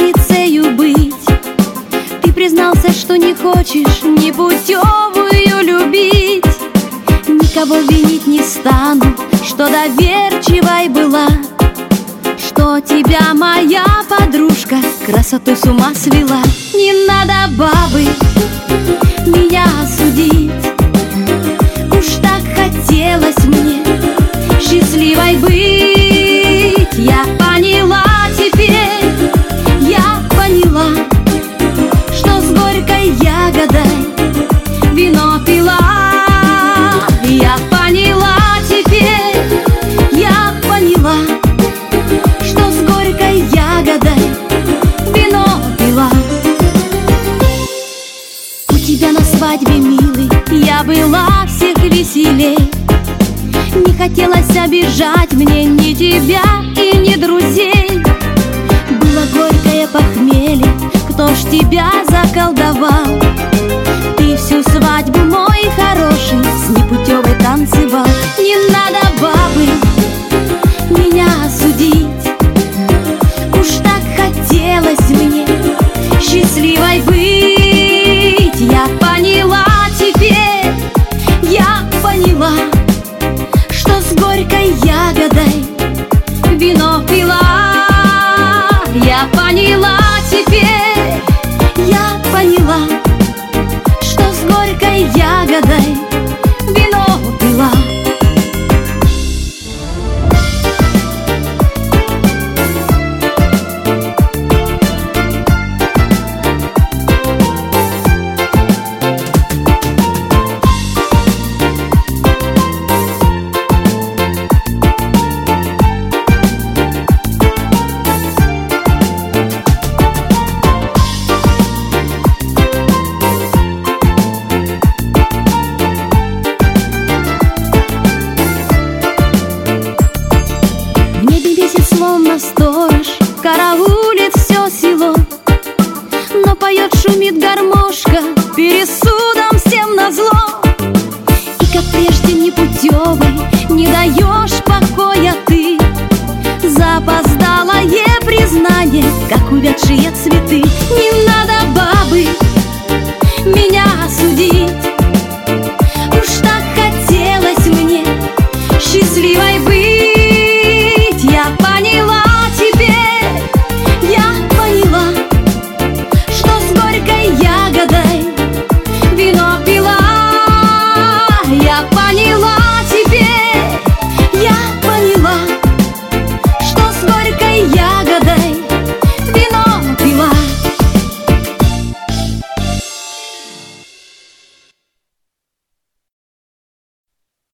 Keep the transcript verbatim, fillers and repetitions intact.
царицею быть. Ты признался, что не хочешь непутевую любить. Никого винить не стану, что доверчивой была, что тебя моя подружка красотой с ума свела. Не надо, бабы, меня осудить. Уж так хотелось мне счастливой быть. Я поняла теперь, я поняла, что с горькой ягодой вино пила. Я поняла теперь, я поняла, что с горькой ягодой вино пила. У тебя на свадьбе, милый, я была всех веселей. Не хотелось обижать мне ни тебя и ни друзей. Было горькое похмелье, кто ж тебя заколдовал? Ты всю свадьбу, мой хороший, с непутевой танцевал. Не надо, бабы, меня осудить. Уж так хотелось мне счастливой быть. Я поняла теперь, я поняла, что с горькой ягодой вино пила. Я поняла теперь, я поняла, что с горькой ягодой вино пила. Словно сторож караулит все село, но поет, шумит гармошка пересудом всем назло. И как прежде непутевый не даешь покоя ты, запоздалое признание, как увядшие цветы. Не надо, бабы,